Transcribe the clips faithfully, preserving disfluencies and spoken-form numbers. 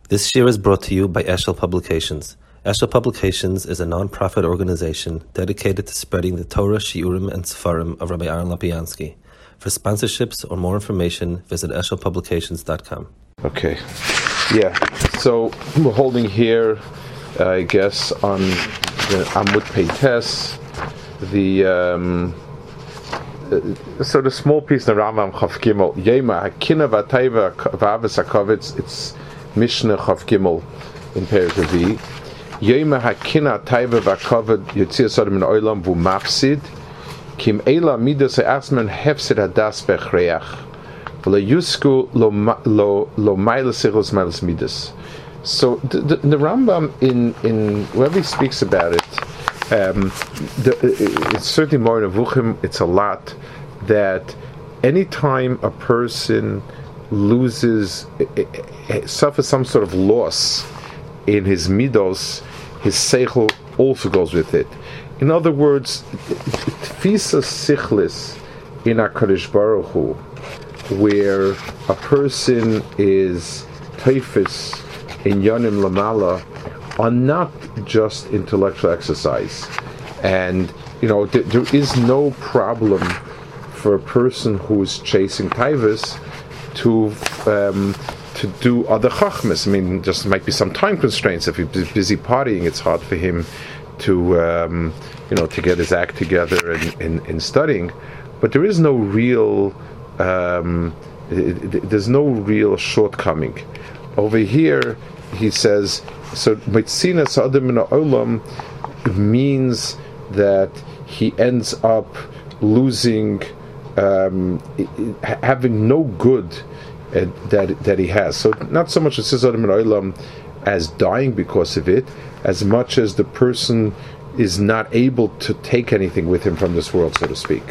This year is brought to you by Eshel Publications. Eshel Publications is a non-profit organization dedicated to spreading the Torah, Shiurim, and Sefarim of Rabbi Aaron Lopiansky. For sponsorships or more information, visit eshel publications dot com. Okay. Yeah. So we're holding here, uh, I guess, on the Amud Peites, the um, uh, so the small piece in the Rambam Chav Gimel Yema Hakina Vatayva V'Avos HaKavitz. It's Mishnah Chav Gimel in Perek Revi. Yema Hakina Tayva V'Kavod Yotzei Sodom Min Olam Vu Mafsid Kim Eila Midas Asman Hefsid Hadas Bechreach V'Le Yusku Lo Lo Lo Mailas Sichos Mailas Midas. So the, the, the Rambam in in wherever he speaks about it, um, the, it's certainly more in Avuchim. It's a lot that anytime a person loses, suffers some sort of loss in his midos, his seichel also goes with it. In other words, tfisa sichlis in HaKadosh Baruch Hu, where a person is teifis in Yonim Lamala, are not just intellectual exercise. And, you know, th- there is no problem for a person who is chasing taivas to um, to do other chachmas. I mean, just might be some time constraints. If he's busy partying, it's hard for him to, um, you know, to get his act together in, in, in studying. But there is no real, um, it, it, there's no real shortcoming. Over here, he says, so Mitzina Sa'adim Min Ha'olam means that he ends up losing, um, having no good uh, that that he has. So not so much as Sa'adim Min Ha'olam as dying because of it, as much as the person is not able to take anything with him from this world, so to speak.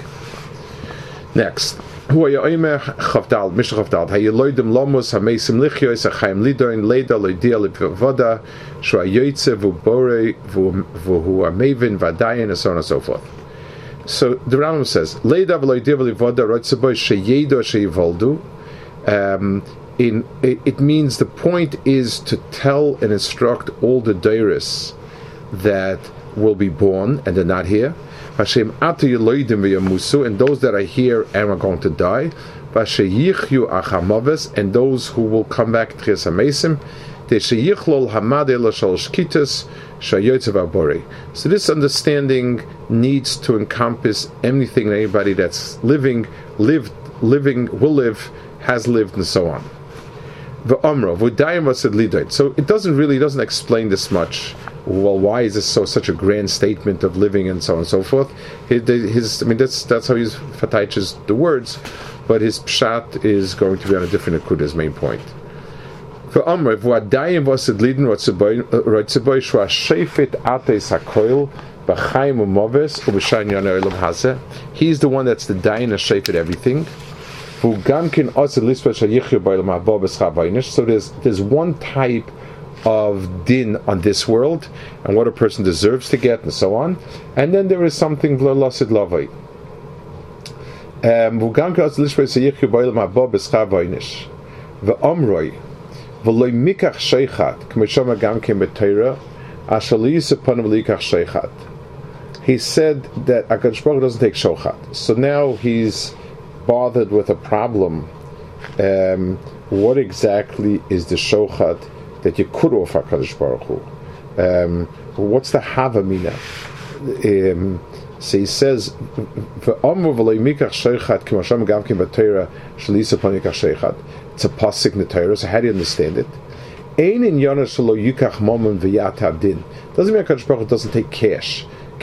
Next. Hu Yomer Chavdal Mishnah Chavdal Hayeloidim Lomos Hameisim Lichyois Achaim Lidoin Leda Loidia Livvoda Shua Yoitze Vubore Vuhu Amevin Vadayin, and so on and so forth. So the Rambam says Leda Loidia Livvoda Rotzeboy Sheyedo Sheyivoldu. Um, in it, it means the point is to tell and instruct all the deiris that will be born and they're not here. Hashem atu yeloidim v'yamusu, and those that are here and are going to die. Vasheyichyu achamaves, and those who will come back to Tchias HaMeisim. Desheyichlol hamad ela shal shkitas shayotzev abori. So this understanding needs to encompass anything and anybody that's living, lived, living, will live, has lived, and so on. V'omro v'dayim v'ased lidoin. So it doesn't really it doesn't explain this much. Well, why is this so such a grand statement of living and so on and so forth? His, his I mean, that's that's how he fataiches the words, but his pshat is going to be on a different akud, his main point. For Amr, v'adayim v'ased lidin rotzeboy shua shefet ateis hakoil b'chaim u'moves u'b'shayin yonei olam hazeh. He's the one that's the dayin and shefet everything. So there's there's one type of din on this world and what a person deserves to get and so on, and then there is something v'losid lavai. V'amroi v'loy mikach sheichat k'meshama gamkem b'teira ashali yisapanim likach sheichat. He said that HaKadosh Baruch Hu doesn't take shochat. So now he's bothered with a problem. Um, what exactly is the shochat that you could offer HaKadosh Baruch Hu? Um, what's the havamina? Um, so he says, it's a pasuk in the Torah, so how do you understand it? Doesn't mean HaKadosh Baruch Hu doesn't take cash. I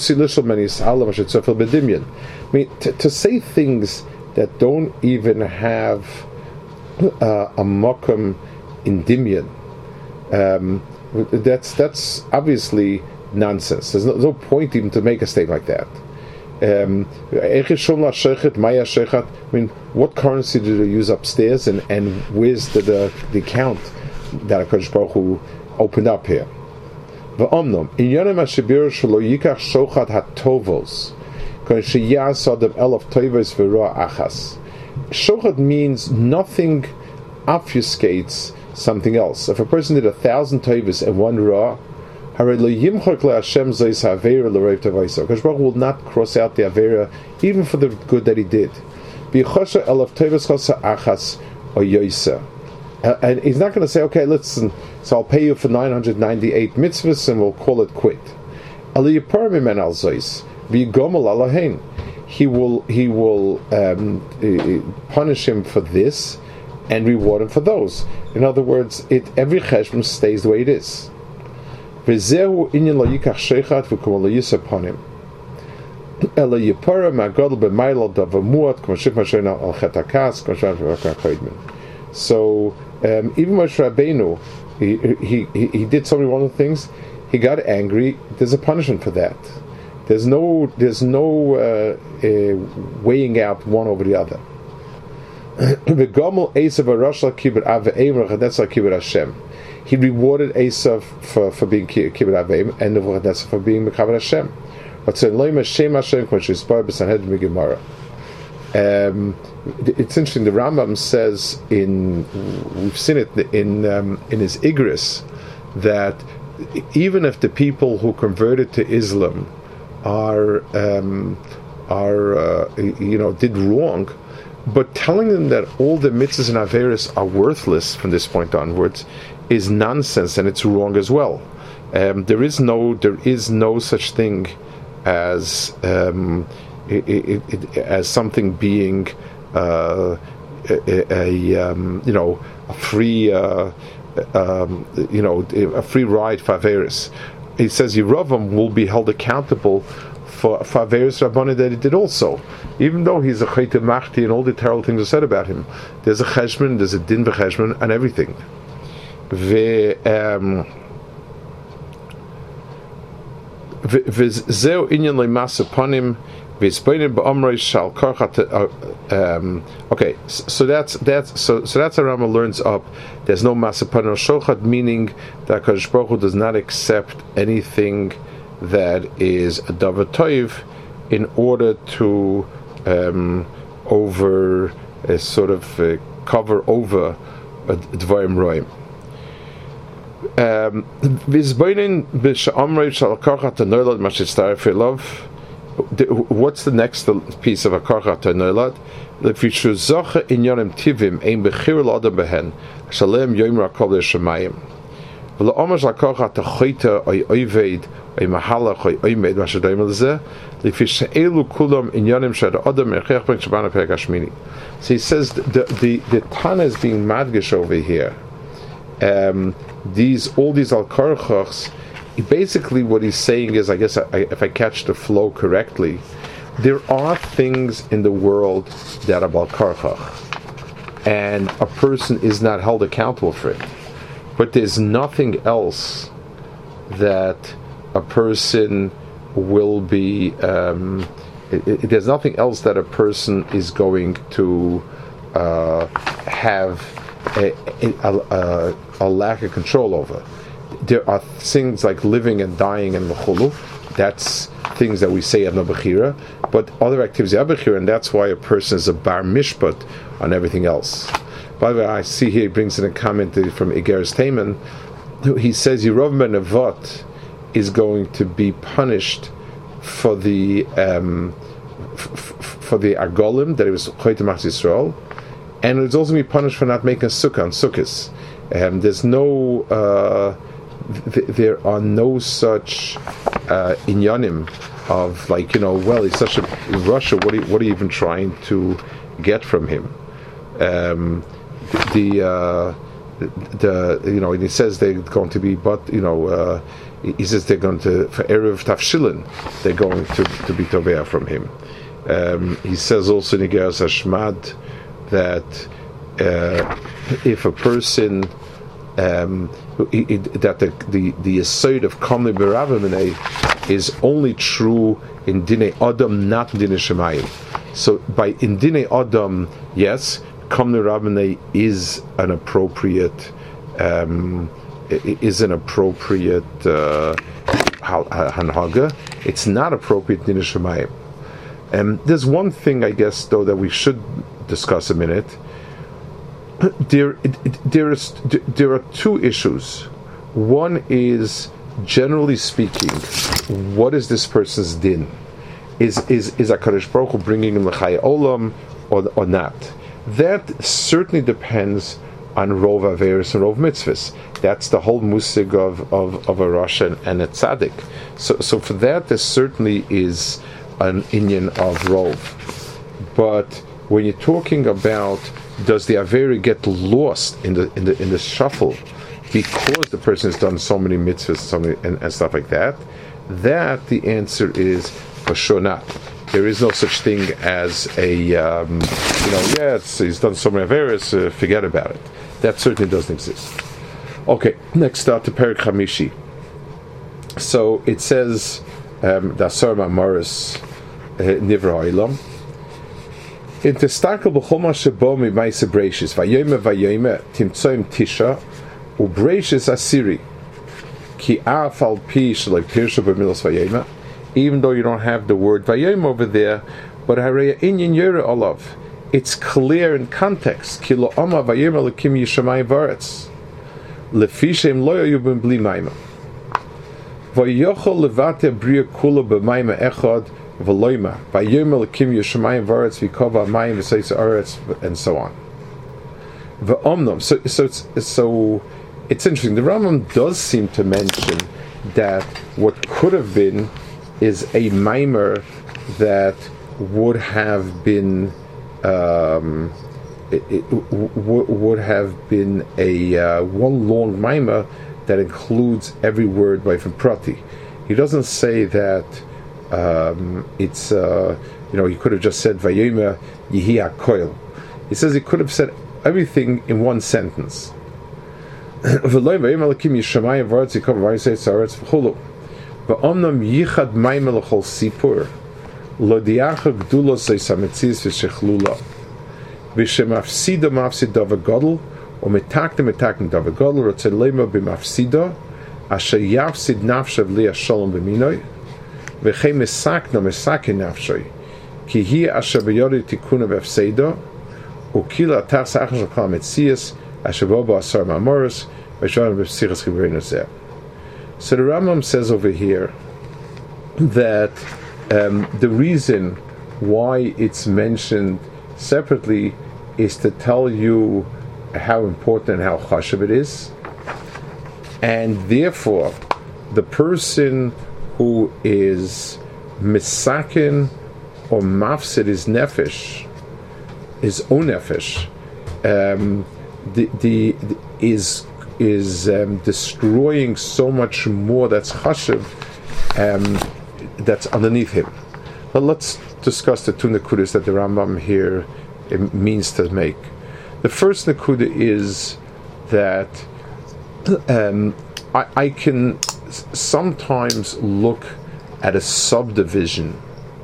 mean, to, to say things that don't even have uh, a makam in dimyan, um, that's that's obviously nonsense. There's no, no point even to make a statement like that. Um, I mean, what currency do they use upstairs, and, and where's the, the, the account that HaKadosh Baruch Hu opened up here? V'omnom in yonim hashibir shelo yikach shochat hatovos kon sheyas adam elav tovos v'roa achas. Shochat means nothing obfuscates something else. If a person did a thousand tovas and one ra, Hashem will not cross out the avera even for the good that he did. Uh, and he's not going to say, okay, listen, so I'll pay you for nine hundred ninety-eight mitzvahs and we'll call it quit. He will he will um, punish him for this and reward him for those. In other words, it every cheshbon stays the way it is. V'zehu inyan lo yikach sheichat v'kum lo yisah panim. Ela yipara ma'gadol b'maylal davamuat k'mo shif mashayna al chetakas k'mo shif mashayna al. So um, even Moshe Rabbeinu, he, he he he did so many wonderful things. He got angry. There's a punishment for that. There's no there's no uh, uh, weighing out one over the other. He rewarded Esav for, for being Kibbut Aveim and Nebuchadnezzar for being Mekabel Hashem. But so um, it's interesting. The Rambam says in we've seen it in um, in his Igris that even if the people who converted to Islam are um, are uh, you know did wrong, but telling them that all the mitzvahs and averis are worthless from this point onwards is nonsense, and it's wrong as well. Um, there is no there is no such thing as um, it, it, it, as something being uh, a, a um, you know a free uh, um, you know a free ride for averis. He says Yeravam will be held accountable for for averis Rabbani that he did also, even though he's a chayte machti and all the terrible things are said about him. There's a cheshbon, there's a din v'cheshbon, and everything. Um, V'zeu inyan le'mas upanim v'ispoinim ba'omrei shal korchat. Okay, so that's that's so so that's how Rama learns up. There's no mas upanim or shochat, meaning that Kadosh Baruch Hu does not accept anything that is a davar toiv in order to um, over uh, sort of uh, cover over a dvarim roim. Um, what's the next piece of a karchat noilad? If you should zoche in yonim tivim ein bechir l'adam behen shalem yomer akol l'shamayim v'lo omer shal karchat choyta oy oyved oy mahalach oy oymed masher doim l'zeh lefi she'elu kulam in yonim shad adam erchech ben shabana perek hashmini. So he says the the the Tana is being madgish over here. Um, these all these al karchachs, basically what he's saying is, I guess I, if I catch the flow correctly, there are things in the world that are bal karchach, and a person is not held accountable for it. But there's nothing else that a person will be. Um, it, it, there's nothing else that a person is going to uh, have a, a, a, a lack of control over. There are things like living and dying and mechulu. That's things that we say have no bechira, but other activities have bechira, and that's why a person is a bar mishpat on everything else. By the way, I see here he brings in a comment from Igeres Taman. He says Yerov ben Avot is going to be punished for the um, f- f- for the agolim that he was choyte machzis Yisrael, and it's also be punished for not making a sukkah on sukkahs. Um, there's no, uh, th- there are no such uh, inyanim of like you know. Well, he's such a in Russia. What are you, what are you even trying to get from him? Um, the, uh, the the you know, and he says they're going to be, but you know, uh, he says they're going to for erev tafshilin. They're going to to be tovea from him. Um, he says also in Igeres Hashmad that. Uh, if a person um, it, it, that the the the aside of kamli b'ravamene is only true in dinei adam, not in dinei shemayim. So by in dinei adam, yes, kamli b'ravamene is an appropriate um, is an appropriate uh, hanhaga. It's not appropriate in dinei shemayim. And um, there's one thing I guess though that we should discuss a minute. there, there is there are two issues. One is, generally speaking, what is this person's din? Is is is HaKadosh Baruch Hu bringing him l'chai olam or or not? That certainly depends on Rov Averis and Rov Mitzvahs. That's the whole musig of, of, of a Rosh and, and a Tzaddik. So so for that, there certainly is an inyan of Rov. But when you're talking about, does the Averi get lost in the in the in the shuffle because the person has done so many mitzvahs so many, and, and stuff like that? That the answer is for sure not. There is no such thing as a um, you know yeah it's, he's done so many Averis, uh, forget about it. That certainly doesn't exist. Okay, next up to Perik Hamishi. So it says Dasar Mamoris Nivra Olam. In Testakel b'choma shebo mi ma'ase breishis vayome vayome timtzoim tisha ubreishis asiri ki af al pi shaloi pirsha b'milos vayome. Even though you don't have the word vayome over there, but harei inyan yore olav, it's clear in context. Ki lo ama vayome lekim yishamayim v'aretz lefi shem lo yayu b'm bli mayma vayochol levate bria kula b'mayma echad v'loima vayome lekim yishamayim v'aretz v'kova mayim v'seis aretz and so on. V'omnom. So so it's so it's interesting. The Rambam does seem to mention that what could have been is a mimer that would have been um, it, it w- w- would have been a uh, one long mimer that includes every word by from prati. He doesn't say that um, it's uh, you know he could have just said vayoma yihi hakoil. He says he could have said everything in one sentence. V'omnam yichad mayim l'chol sipur lo diacha gdulos zeis hametzias v'shechlula v'shemafsida mafsida v'godl o metakne metakne da v'godl rotzei lema b'mafsida asher yafsid nafshav li hasholom b'minoi v'chei mesakna mesakin nafshoy ki hi asher b'yori tikuna v'efseda ukila atar sachar shel kol hametzias asher bo ba'asar ma'amoros v'shoran b'psichas chivrei zeh. So the Rambam says over here that um, the reason why it's mentioned separately is to tell you how important and how chashuv it is, and therefore the person who is misakin or mafsid is nefesh, his own nefesh, um, the, the, the is is um, destroying so much more that's chashuv, um, that's underneath him. But let's discuss the two nekudas that the Rambam here it means to make. The first nekuda is that um, I, I can sometimes look at a subdivision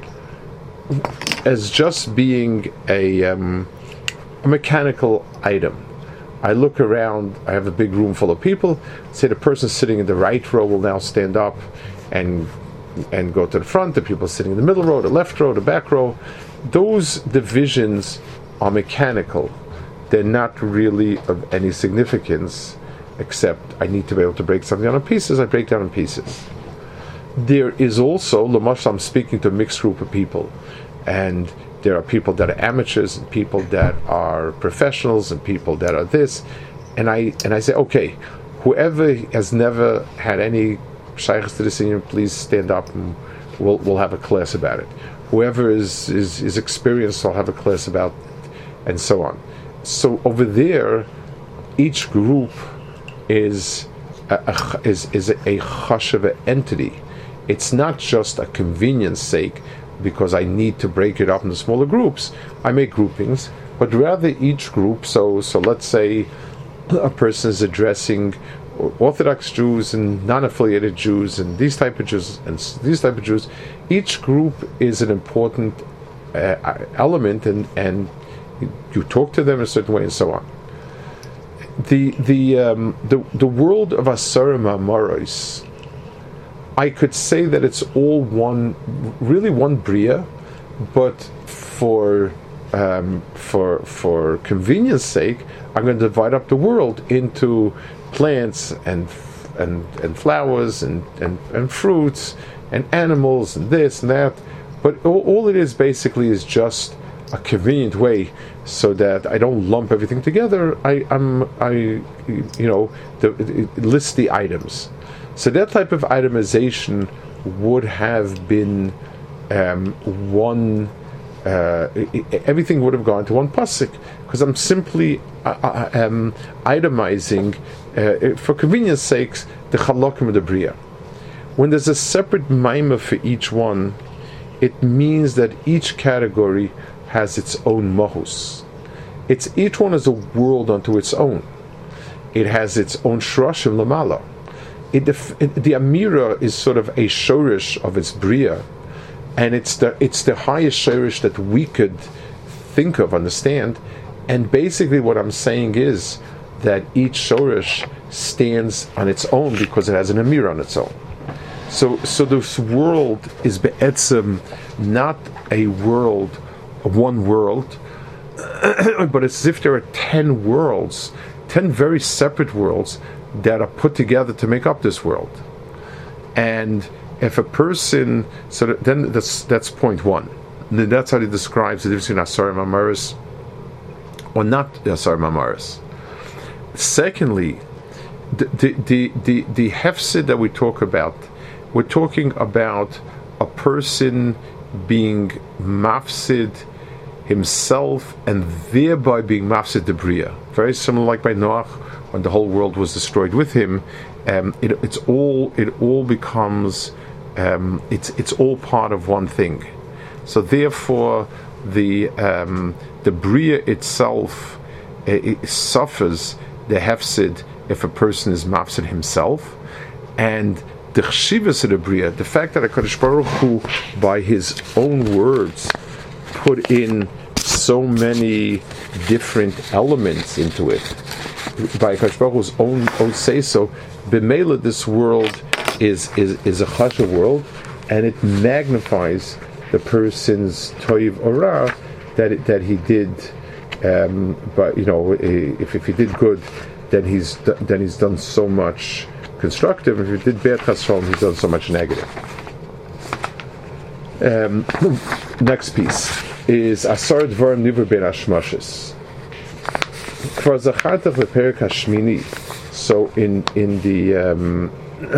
as just being a, um, a mechanical item. I look around, I have a big room full of people, say the person sitting in the right row will now stand up and and go to the front, the people sitting in the middle row, the left row, the back row. Those divisions are mechanical. They're not really of any significance, except I need to be able to break something down in pieces, I break down in pieces. There is also, Lamash, I'm speaking to a mixed group of people, and there are people that are amateurs and people that are professionals and people that are this, and I and I say, okay, whoever has never had any shaykhs to this union, please stand up and we'll we'll have a class about it. Whoever is is, is experienced, I'll have a class about it, and so on. So over there, each group is a, a, is is a chashuv entity. It's not just a convenience sake, because I need to break it up into smaller groups. I make groupings, but rather each group, so so let's say a person is addressing Orthodox Jews and non-affiliated Jews and these type of Jews and these type of Jews, each group is an important uh, element, and, and you talk to them in a certain way and so on. The the um, the, the world of Asara Ma'amoros, I could say that it's all one, really one bria, but for um, for for convenience sake, I'm going to divide up the world into plants and and and flowers and, and, and fruits and animals and this and that. But all, all it is basically is just a convenient way so that I don't lump everything together. I, I'm I you know the, it list the items. So that type of itemization would have been um, one. Uh, everything would have gone to one pasuk, because I'm simply uh, uh, um, itemizing, uh, for convenience sakes, the chalokim of the bria. When there's a separate maimah for each one, it means that each category has its own mahus. It's each one is a world unto its own. It has its own shrashim lamala. It, it, the amira is sort of a shorish of its bria. And it's the it's the highest shirish that we could think of, understand. And basically what I'm saying is that each shorish stands on its own because it has an amir on its own. So so this world is be'etzem not a world, one world, but it's as if there are ten worlds, ten very separate worlds that are put together to make up this world. And if a person, so that, then that's that's point one. And then that's how he describes the difference between Asar and Mamaris, or not Asar and Mamaris. Secondly, the the the the, the hefsid that we talk about, we're talking about a person being mafsid himself and thereby being mafsid the bria. Very similar, like by Noach, when the whole world was destroyed with him. Um, it, it's all it all becomes. Um, it's it's all part of one thing. So therefore, the um, the bria itself it, it suffers the hefsid if a person is mafsid himself, and the chshivas of the bria, the fact that HaKadosh Baruch Hu, by his own words, put in so many different elements into it, by HaKadosh Baruch Hu's own own say so, b'meila this world is is is a chashuv world, and it magnifies the person's toiv or ra that it, that he did. Um, but you know, if if he did good, then he's then he's done so much constructive. If he did bad chasron, he's done so much negative. Um, next piece is asar dvarim niver ben hashmashes. Kvar zachartach leperik hashmini. So in in the um,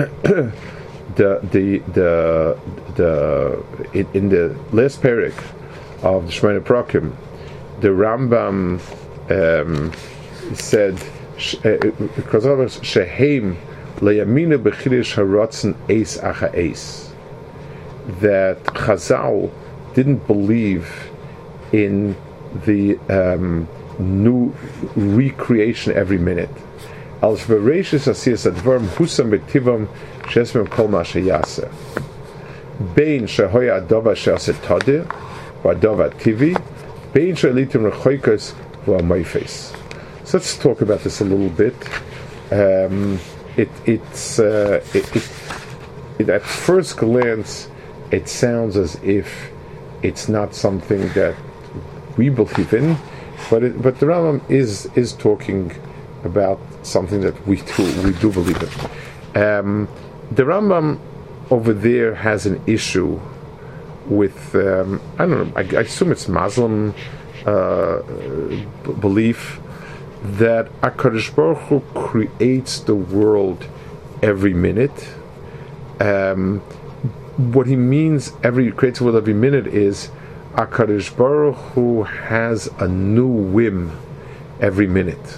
the the the the in, in the last parak of the Shemona Prakim, the Rambam um, said because of shehem leyamina bechirish haratzon eis acha eis, that Chazal didn't believe in the um, new recreation every minute. Al shvereshis asiyas advarim husam betivam shesmem kol ma sheyaseh. Bein shehoya adova sheyaseh tadeh v'adova tivi, bein she'elitim rechoikas v'amayfes. So let's talk about this a little bit. Um, it, it's uh, it, it, it, at first glance, it sounds as if it's not something that we believe in, but it, but the Rambam is is talking about something that we do we do believe in. Um, the Rambam over there has an issue with um, I don't know. I, I assume it's Muslim uh, b- belief that HaKadosh Baruch Hu creates the world every minute. Um, what he means every creates the world every minute is HaKadosh Baruch Hu has a new whim every minute.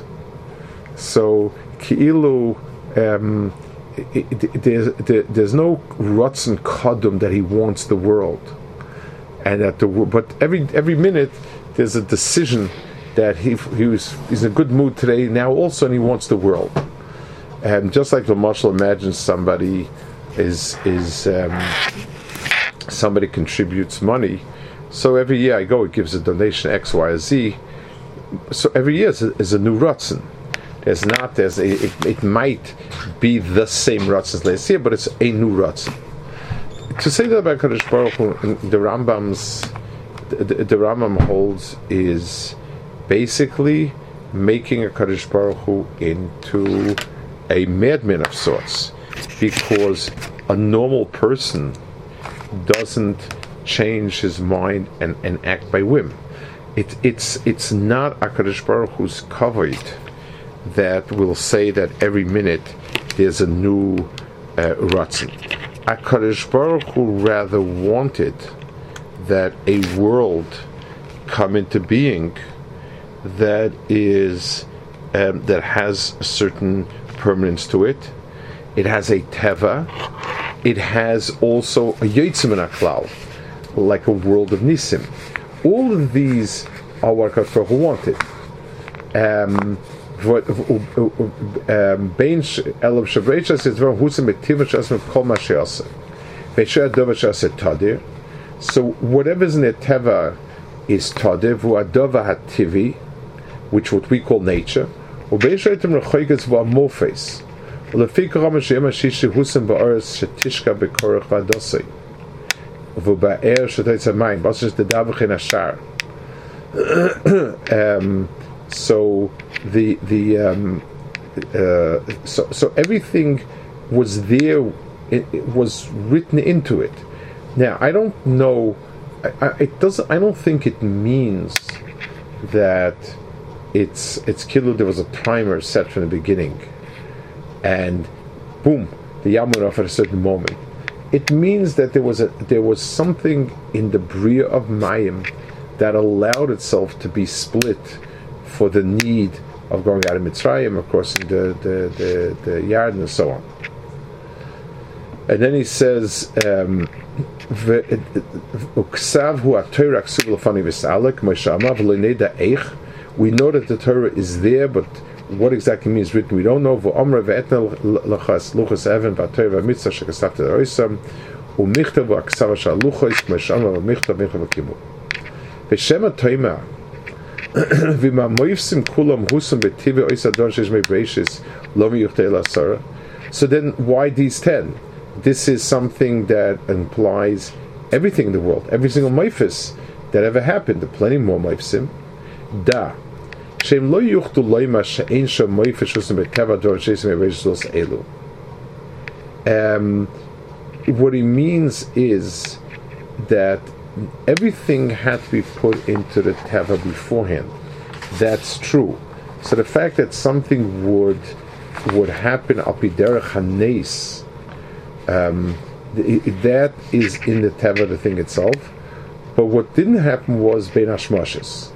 So Ki'ilu, um, it, it, there's, there, there's no Ratzon Kadum that he wants the world, and that the but every every minute there's a decision that he he was he's in a good mood today. Now all of a sudden he wants the world, and just like the marshal imagines somebody is is um, somebody contributes money, so every year I go, it gives a donation X, Y, or Z. So every year is a, is a new Ratzon. There's not, there's a, it, it might be the same Ratzon as last year, but it's a new Ratzon. To say that about Kadosh Baruch Hu, the Rambam's, the, the, the Rambam holds is basically making a Kadosh Baruch Hu into a madman of sorts, because a normal person doesn't change his mind and, and act by whim. It, it's it's not HaKadosh Baruch Hu's covered that will say that every minute there's a new uh, Ratzon. HaKadosh Baruch Hu rather wanted that a world come into being that is um, that has a certain permanence to it. It has a teva. It has also a yotzim in aklal, like a world of nisim. All of these are what HaKadosh Baruch Hu wanted. Um, Bein elav shavrecha says v'husim betiva shasem kol ma she'aseh ve'sheh adova she'aseh tadir. So whatever's in the teva is tadir v'adova hativi, which what we call nature. U'bein sheitim rechoiges v'amorphes. U'lefi karama she'ema shishi husim ba'oretz shetishka bekorach v'adosei. V'ba'er shetoitz hamayim b'asher shtedavach in ashar. Um, so the the um, uh, so so everything was there. It, it was written into it. Now I don't know. I, I, it doesn't. I don't think it means that it's it's killer. There was a timer set from the beginning, and boom, the yam went off at a certain moment. It means that there was a there was something in the bria of Mayim that allowed itself to be split for the need of going out of Mitzrayim, of course, in the the the, the yard and so on. And then he says, um, we know that the Torah is there, but what exactly means written, we don't know. V'shema toima v'ma moifsim kulam husam b'tivei oisadon shesh mei breishis lo miyuchtei l'asara. So then, why these ten? This is something that implies everything in the world, every single moifis that ever happened. There are plenty more moifsim. Da shem lo yuchtu loima she'ein sham moifis husam b'teva don shesh mei breishis los elu. Um, what he means is that everything had to be put into the teva beforehand. That's true. So the fact that something would would happen al pi derech hanes, um, that is in the teva, the thing itself. But what didn't happen was bein hashmoshes.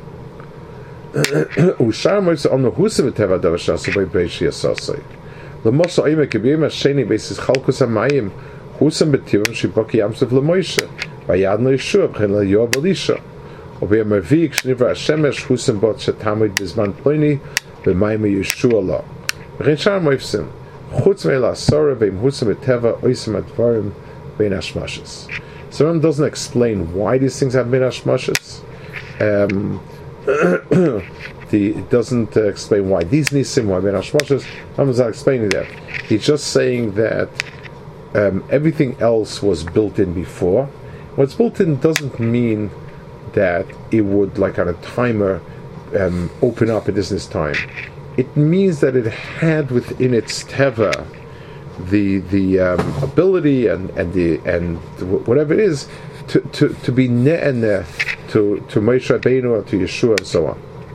Ushar moitz on the husim teva davashasu by breishi asasai. The moshe oime kibiyim hasheni basis chalkus hamayim husam betivim shibaki yamsuf lemoishe. Vayad no Yeshua b'chen l'Yoav Elisha. Obey Mervik shnivra Hashemesh husam bot shetamid bizman ploni b'mayim Yeshua la. V'chen shar moifsim chutz me'la asara v'im husam eteva oisam advarim bein hashmashes. So Ram doesn't explain why these things have been hashmashes. Um, the it doesn't uh, explain why these nisim, why bein hashmashes. Ram is not explaining that. He's just saying that um, everything else was built in before. What's built in doesn't mean that it would, like on a timer, um, open up at this time. It means that it had within its teva the the um, ability and and the and whatever it is to to, to be ne'eneh to to Moshe Rabbeinu or to Yeshua and so on.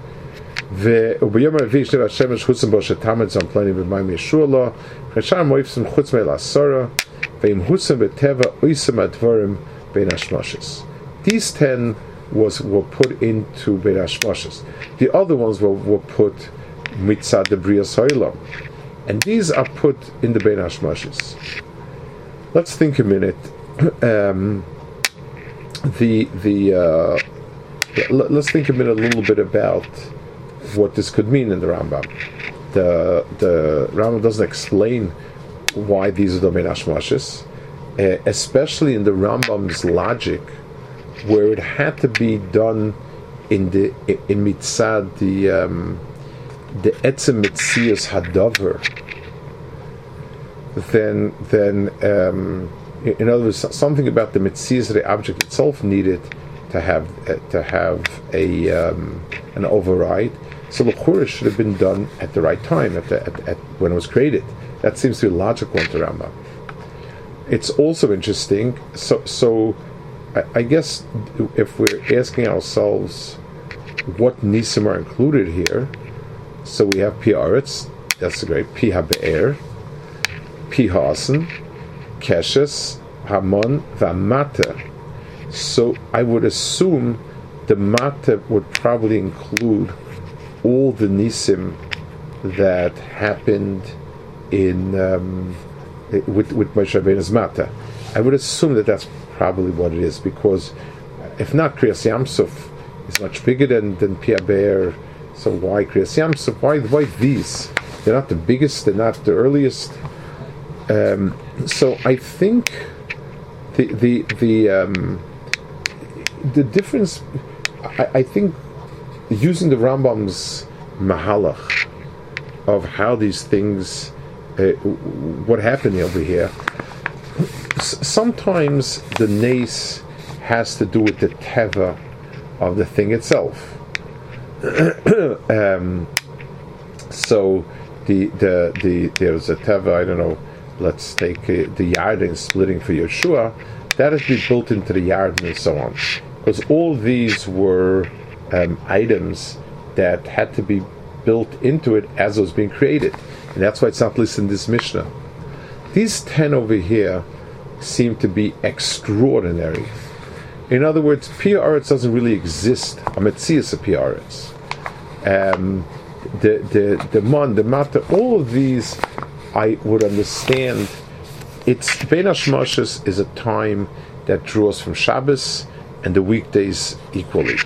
These ten was were put into Bein Hashmoshes. The other ones were, were put mitzad the Brias Ha'olam, and these are put in the Bein Hashmoshes. Let's think a minute. Um, the the uh, let's think a minute a little bit about what this could mean in the Rambam. The the Rambam doesn't explain why these are the Bein Hashmoshes. Uh, especially in the Rambam's logic, where it had to be done in the in mitzad the um, the etzem mitzias hadavar. Then then um, in other words, something about the mitzias of the object itself needed to have uh, to have a um, an override. So L'chura should have been done at the right time, at, the, at, at when it was created. That seems to be logical into Rambam. It's also interesting. So, so I, I guess if we're asking ourselves what nisim are included here, so we have Pi Aretz, that's a great Pi HaBe'er, Pi Hasen, Keshes, Hamon, Vamata. So I would assume the Mata would probably include all the nisim that happened in um, with with Moshe Rabbeinu's Mata. I would assume that that's probably what it is, because if not, Kriyas Yamsuf is much bigger than than Pi HaBe'er. So why Kriyas Yamsuf? Why why these? They're not the biggest. They're not the earliest. Um, so I think the the the um, the difference. I, I think using the Rambam's mahalach of how these things, uh, what happened over here. S- sometimes the nace has to do with the teva of the thing itself. um, so the the the there's a teva. I don't know. Let's take uh, the Yarden splitting for Yeshua. That has to be built into the Yarden and so on, because all these were um, items that had to be built into it as it was being created, and that's why it's not listed in this Mishnah. These ten over here seem to be extraordinary. In other words, Pi Aretz doesn't really exist. A Metzias of Pi Aretz. Um, the the the Mon, the Mata, all of these, I would understand. It's Bein Hashmoshes is a time that draws from Shabbos and the weekdays equally.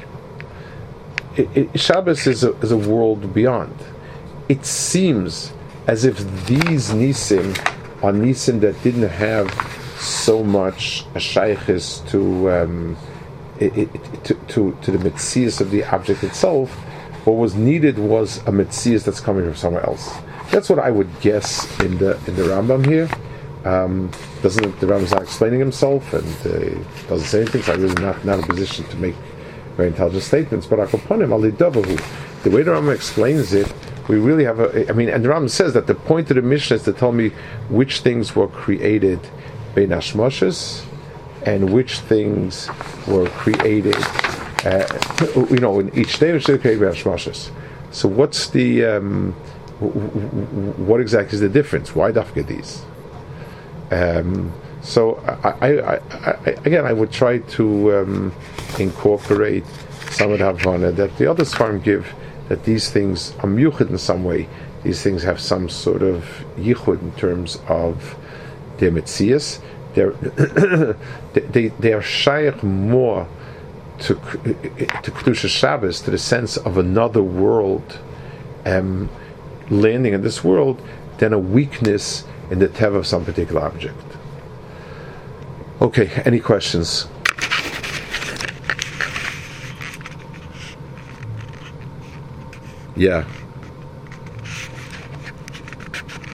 It, it, Shabbos is a, is a world beyond. It seems as if these nisim are nisim that didn't have so much a shaykhis to, um, it, it, to to to the metzias of the object itself. What was needed was a metzias that's coming from somewhere else. That's what I would guess in the in the Rambam here. Um, doesn't the Rambam's not explaining himself and uh, doesn't say anything, so I'm really not not in a position to make very intelligent statements. But Akoponim Alidovahu, the way the Rambam explains it, we really have a. I mean, and the Rambam says that the point of the Mishnah is to tell me which things were created Bein Hashmoshes and which things were created. Uh, you know, in each day, which is created Bein Hashmoshes. So, what's the um, what exactly is the difference? Why dafka these? Um, so, I, I, I, I, again, I would try to um, incorporate some of the Havana that the other Sfarim give, that these things are miyuchid in some way. These things have some sort of yichud in terms of their metzias. They're they they are shaykh more to to Kedusha Shabbos, to the sense of another world um, landing in this world, than a weakness in the teva of some particular object. Okay, any questions? Yeah.